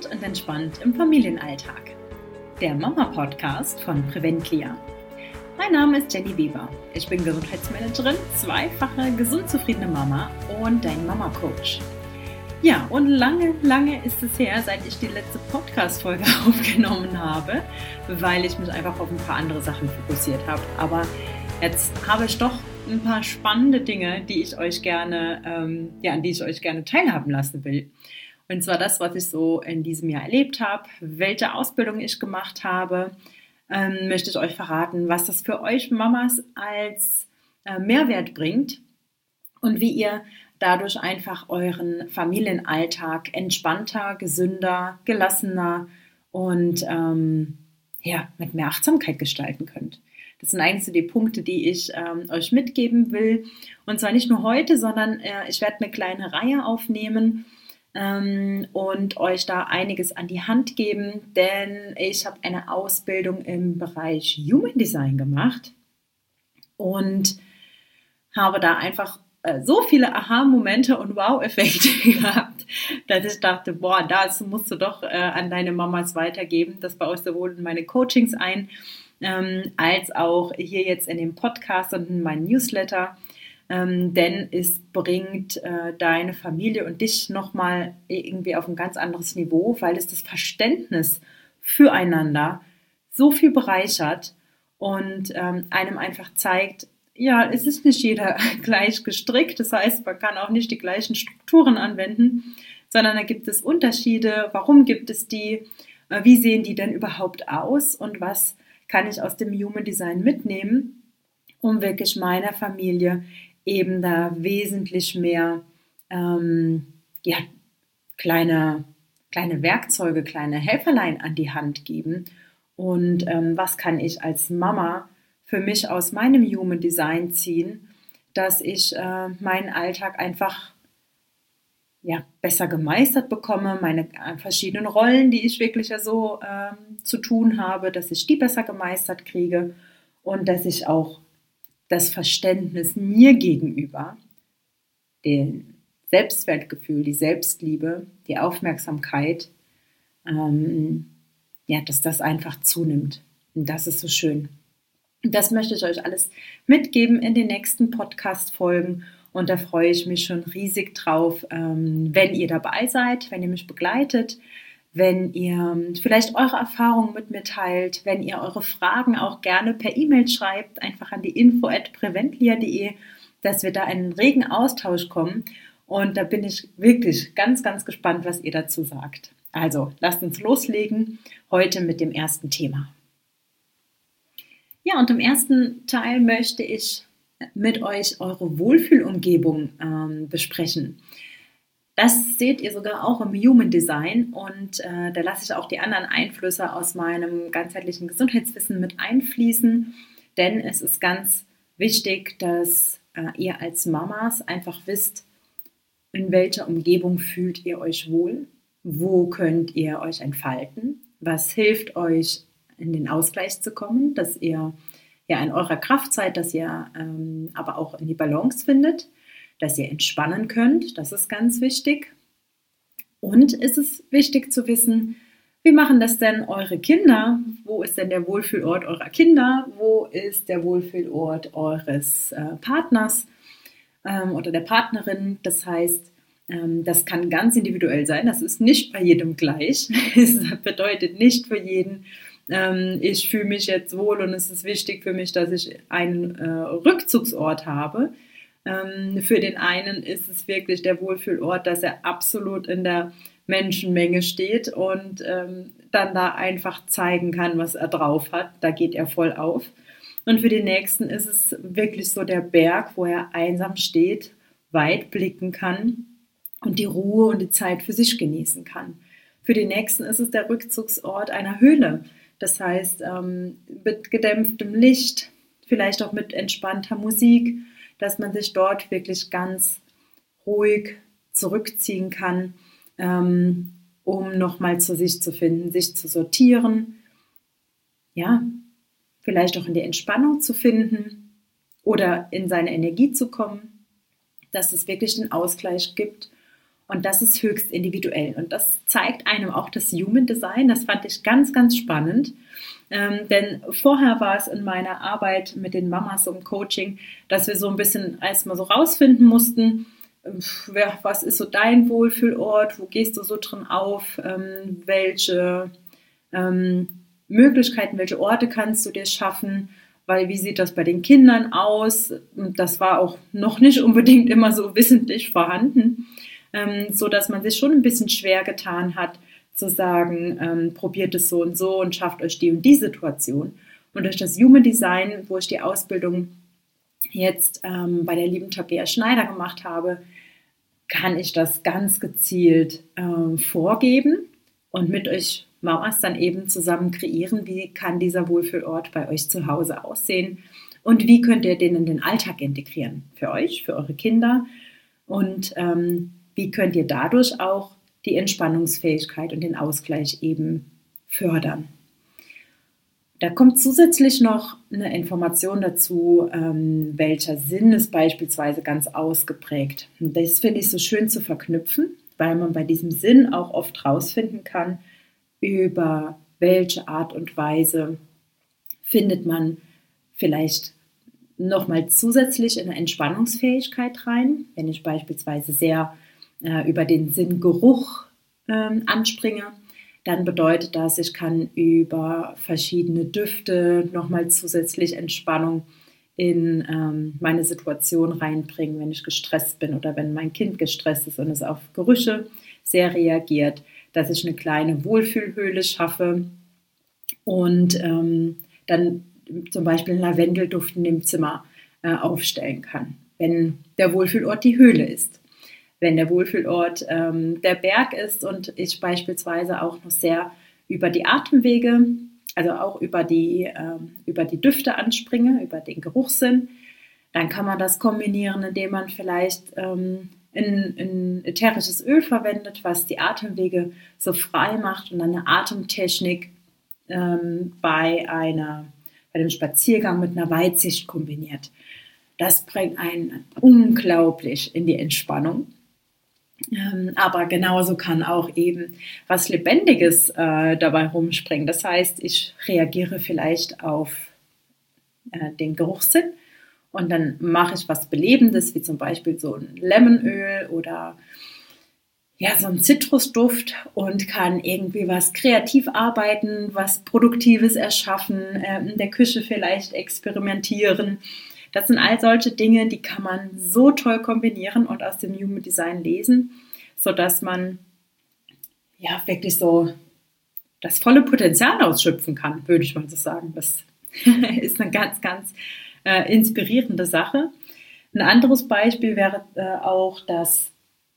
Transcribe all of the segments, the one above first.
und entspannt im Familienalltag. Der Mama-Podcast von Preventlia. Mein Name ist Jenny Weber. Ich bin Gesundheitsmanagerin, zweifache gesund zufriedene Mama und dein Mama-Coach. Ja, und lange ist es her, seit ich die letzte Podcast-Folge aufgenommen habe, weil ich mich einfach auf ein paar andere Sachen fokussiert habe. Aber jetzt habe ich doch ein paar spannende Dinge, die ich euch gerne, an die ich euch gerne teilhaben lassen will. Und zwar das, was ich so in diesem Jahr erlebt habe, welche Ausbildung ich gemacht habe, möchte ich euch verraten, was das für euch Mamas als Mehrwert bringt und wie ihr dadurch einfach euren Familienalltag entspannter, gesünder, gelassener und mit mehr Achtsamkeit gestalten könnt. Das sind eigentlich so die Punkte, die ich euch mitgeben will. Und zwar nicht nur heute, sondern ich werde eine kleine Reihe aufnehmen und euch da einiges an die Hand geben, denn ich habe eine Ausbildung im Bereich Human Design gemacht und habe da einfach so viele Aha-Momente und Wow-Effekte gehabt, dass ich dachte, das musst du doch an deine Mamas weitergeben. Das baue ich sowohl in meine Coachings ein, als auch hier jetzt in dem Podcast und in meinen Newsletter. Denn es bringt deine Familie und dich nochmal irgendwie auf ein ganz anderes Niveau, weil es das Verständnis füreinander so viel bereichert und einem einfach zeigt, ja, es ist nicht jeder gleich gestrickt. Das heißt, man kann auch nicht die gleichen Strukturen anwenden, sondern da gibt es Unterschiede. Warum gibt es die? Wie sehen die denn überhaupt aus? Und was kann ich aus dem Human Design mitnehmen, um wirklich meiner Familie eben da wesentlich mehr kleine Werkzeuge, kleine Helferlein an die Hand geben. Und was kann ich als Mama für mich aus meinem Human Design ziehen, dass ich meinen Alltag einfach besser gemeistert bekomme, meine verschiedenen Rollen, die ich wirklich so zu tun habe, dass ich die besser gemeistert kriege und dass ich auch das Verständnis mir gegenüber, den Selbstwertgefühl, die Selbstliebe, die Aufmerksamkeit, dass das einfach zunimmt. Und das ist so schön. Und das möchte ich euch alles mitgeben in den nächsten Podcast-Folgen. Und da freue ich mich schon riesig drauf, wenn ihr dabei seid, wenn ihr mich begleitet, wenn ihr vielleicht eure Erfahrungen mit mir teilt, wenn ihr eure Fragen auch gerne per E-Mail schreibt, einfach an die info@preventlia.de, dass wir da in einen regen Austausch kommen. Und da bin ich wirklich ganz, ganz gespannt, was ihr dazu sagt. Also, lasst uns loslegen, heute mit dem ersten Thema. Ja, und im ersten Teil möchte ich mit euch eure Wohlfühlumgebung besprechen. Das seht ihr sogar auch im Human Design und da lasse ich auch die anderen Einflüsse aus meinem ganzheitlichen Gesundheitswissen mit einfließen, denn es ist ganz wichtig, dass ihr als Mamas einfach wisst, in welcher Umgebung fühlt ihr euch wohl, wo könnt ihr euch entfalten, was hilft euch in den Ausgleich zu kommen, dass ihr in eurer Kraft seid, dass ihr aber auch in die Balance findet, dass ihr entspannen könnt, das ist ganz wichtig. Und es ist wichtig zu wissen, wie machen das denn eure Kinder? Wo ist denn der Wohlfühlort eurer Kinder? Wo ist der Wohlfühlort eures Partners oder der Partnerin? Das heißt, das kann ganz individuell sein. Das ist nicht bei jedem gleich. Es bedeutet nicht für jeden, ich fühle mich jetzt wohl und es ist wichtig für mich, dass ich einen Rückzugsort habe. Für den einen ist es wirklich der Wohlfühlort, dass er absolut in der Menschenmenge steht und dann da einfach zeigen kann, was er drauf hat. Da geht er voll auf. Und für den nächsten ist es wirklich so der Berg, wo er einsam steht, weit blicken kann und die Ruhe und die Zeit für sich genießen kann. Für den nächsten ist es der Rückzugsort einer Höhle. Das heißt, mit gedämpftem Licht, vielleicht auch mit entspannter Musik, dass man sich dort wirklich ganz ruhig zurückziehen kann, um nochmal zu sich zu finden, sich zu sortieren, vielleicht auch in die Entspannung zu finden oder in seine Energie zu kommen, dass es wirklich den Ausgleich gibt Und das ist höchst individuell. Und das zeigt einem auch das Human Design. Das fand ich ganz, ganz spannend. Denn vorher war es in meiner Arbeit mit den Mamas im Coaching, dass wir so ein bisschen erstmal so rausfinden mussten, was ist so dein Wohlfühlort, wo gehst du so drin auf, welche Möglichkeiten, welche Orte kannst du dir schaffen, weil wie sieht das bei den Kindern aus? Das war auch noch nicht unbedingt immer so wissentlich vorhanden, so dass man sich schon ein bisschen schwer getan hat, zu sagen, probiert es so und schafft euch die und die Situation. Und durch das Human Design, wo ich die Ausbildung jetzt bei der lieben Tabea Schneider gemacht habe, kann ich das ganz gezielt vorgeben und mit euch Mamas dann eben zusammen kreieren, wie kann dieser Wohlfühlort bei euch zu Hause aussehen und wie könnt ihr den in den Alltag integrieren für euch, für eure Kinder und wie könnt ihr dadurch auch die Entspannungsfähigkeit und den Ausgleich eben fördern. Da kommt zusätzlich noch eine Information dazu, welcher Sinn ist beispielsweise ganz ausgeprägt. Und das finde ich so schön zu verknüpfen, weil man bei diesem Sinn auch oft rausfinden kann, über welche Art und Weise findet man vielleicht nochmal zusätzlich in eine Entspannungsfähigkeit rein. Wenn ich beispielsweise sehr über den Sinn Geruch anspringe, dann bedeutet das, ich kann über verschiedene Düfte nochmal zusätzlich Entspannung in meine Situation reinbringen, wenn ich gestresst bin oder wenn mein Kind gestresst ist und es auf Gerüche sehr reagiert, dass ich eine kleine Wohlfühlhöhle schaffe und dann zum Beispiel einen Lavendelduft in dem Zimmer aufstellen kann, wenn der Wohlfühlort die Höhle ist. Wenn der Wohlfühlort der Berg ist und ich beispielsweise auch noch sehr über die Atemwege, also auch über die Düfte anspringe, über den Geruchssinn, dann kann man das kombinieren, indem man vielleicht ein ätherisches Öl verwendet, was die Atemwege so frei macht und dann eine Atemtechnik bei einem Spaziergang mit einer Weitsicht kombiniert. Das bringt einen unglaublich in die Entspannung. Aber genauso kann auch eben was Lebendiges dabei rumspringen. Das heißt, ich reagiere vielleicht auf den Geruchssinn und dann mache ich was Belebendes, wie zum Beispiel so ein Lemonöl oder ja, so ein Zitrusduft und kann irgendwie was kreativ arbeiten, was Produktives erschaffen, in der Küche vielleicht experimentieren. Das sind all solche Dinge, die kann man so toll kombinieren und aus dem Human Design lesen, sodass man ja wirklich so das volle Potenzial ausschöpfen kann, würde ich mal so sagen. Das ist eine ganz, ganz inspirierende Sache. Ein anderes Beispiel wäre auch, dass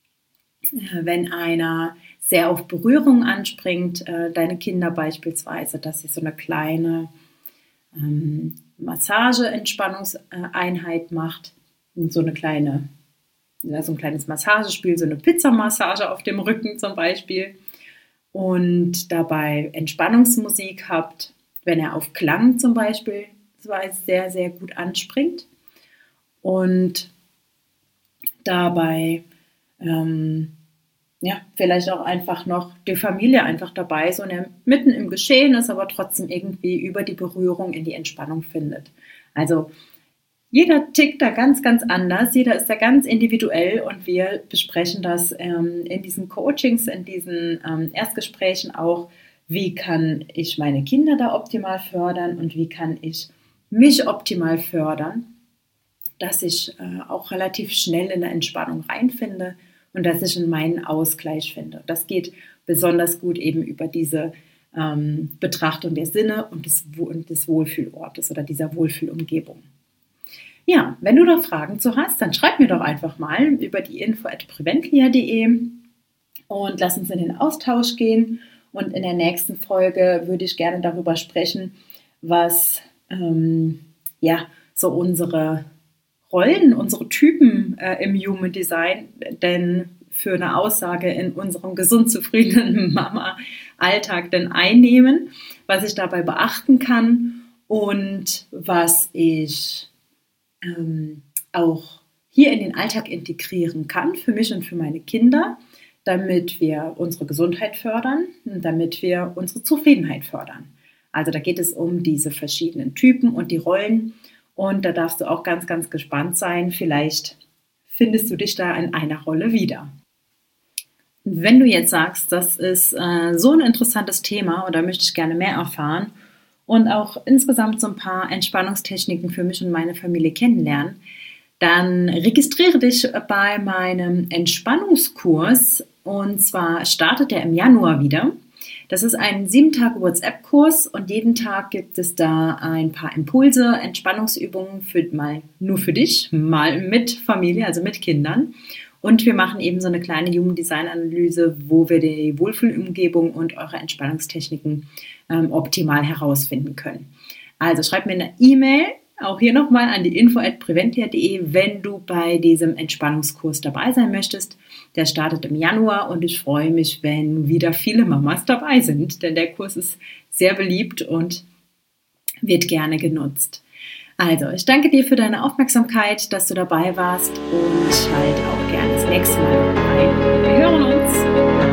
wenn einer sehr auf Berührung anspringt, deine Kinder beispielsweise, dass sie so eine kleine Massage-Entspannungseinheit macht, so ein kleines Massagespiel, so eine Pizzamassage auf dem Rücken zum Beispiel und dabei Entspannungsmusik habt, wenn er auf Klang zum Beispiel sehr, sehr gut anspringt und dabei vielleicht auch einfach noch die Familie einfach dabei ist und er mitten im Geschehen ist, aber trotzdem irgendwie über die Berührung in die Entspannung findet. Also jeder tickt da ganz, ganz anders, jeder ist da ganz individuell und wir besprechen das in diesen Coachings, in diesen Erstgesprächen auch, wie kann ich meine Kinder da optimal fördern und wie kann ich mich optimal fördern, dass ich auch relativ schnell in der Entspannung reinfinde und dass ich in meinen Ausgleich finde. Das geht besonders gut eben über diese Betrachtung der Sinne und des Wohlfühlortes oder dieser Wohlfühlumgebung. Ja, wenn du da Fragen zu hast, dann schreib mir doch einfach mal über die info@preventlia.de und lass uns in den Austausch gehen. Und in der nächsten Folge würde ich gerne darüber sprechen, was so unsere Rollen, unsere Typen im Human Design denn für eine Aussage in unserem gesund zufriedenen Mama-Alltag denn einnehmen, was ich dabei beachten kann und was ich auch hier in den Alltag integrieren kann für mich und für meine Kinder, damit wir unsere Gesundheit fördern und damit wir unsere Zufriedenheit fördern. Also da geht es um diese verschiedenen Typen und die Rollen. Und da darfst du auch ganz, ganz gespannt sein. Vielleicht findest du dich da in einer Rolle wieder. Wenn du jetzt sagst, das ist so ein interessantes Thema und da möchte ich gerne mehr erfahren und auch insgesamt so ein paar Entspannungstechniken für mich und meine Familie kennenlernen, dann registriere dich bei meinem Entspannungskurs und zwar startet der im Januar wieder. Das ist ein 7-Tage-WhatsApp-Kurs und jeden Tag gibt es da ein paar Impulse, Entspannungsübungen mal nur für dich, mal mit Familie, also mit Kindern. Und wir machen eben so eine kleine Human Design Analyse, wo wir die Wohlfühlumgebung und eure Entspannungstechniken optimal herausfinden können. Also schreib mir eine E-Mail, auch hier nochmal an die info@preventlia.de, wenn du bei diesem Entspannungskurs dabei sein möchtest. Der startet im Januar und ich freue mich, wenn wieder viele Mamas dabei sind, denn der Kurs ist sehr beliebt und wird gerne genutzt. Also, ich danke dir für deine Aufmerksamkeit, dass du dabei warst und schalte auch gerne das nächste Mal rein. Wir hören uns!